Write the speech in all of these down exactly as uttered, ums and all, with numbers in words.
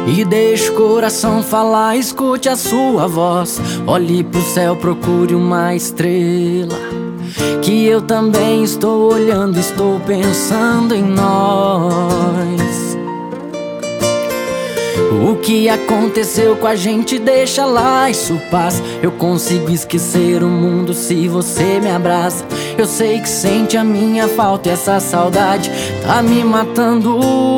E deixe o coração falar, escute a sua voz. Olhe pro céu, procure uma estrela, que eu também estou olhando, estou pensando em nós. O que aconteceu com a gente, deixa lá, isso passa. Eu consigo esquecer o mundo se você me abraça. Eu sei que sente a minha falta e essa saudade tá me matando.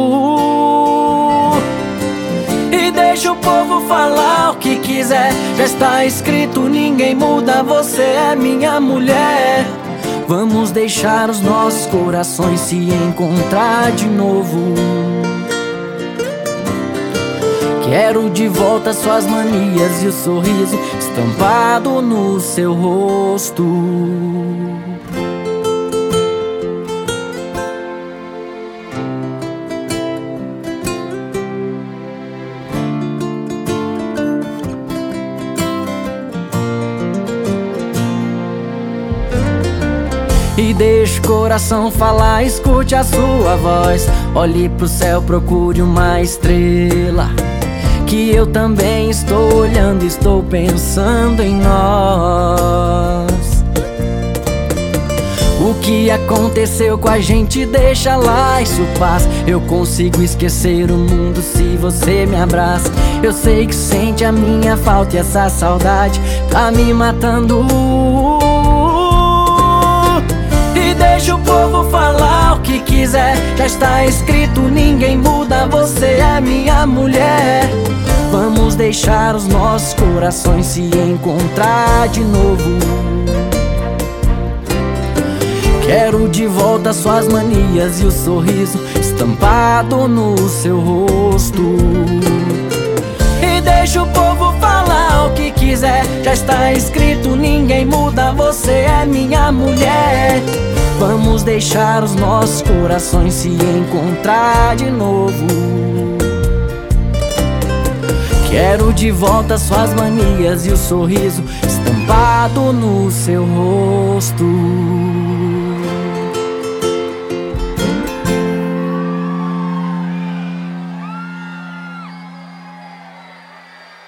E deixa o povo falar o que quiser, já está escrito, ninguém muda, você é minha mulher. Vamos deixar os nossos corações se encontrar de novo. Quero de volta suas manias e o sorriso estampado no seu rosto. E deixe o coração falar, escute a sua voz. Olhe pro céu, procure uma estrela, que eu também estou olhando, estou pensando em nós. O que aconteceu com a gente, deixa lá, isso passa. Eu consigo esquecer o mundo se você me abraça. Eu sei que sente a minha falta e essa saudade tá me matando. Deixa o povo falar o que quiser, já está escrito, ninguém muda, você é minha mulher. Vamos deixar os nossos corações se encontrar de novo. Quero de volta suas manias e o sorriso estampado no seu rosto. E deixa o povo falar o que quiser, já está escrito, ninguém muda, você é minha mulher. Vamos deixar os nossos corações se encontrar de novo. Quero de volta suas manias e o sorriso estampado no seu rosto.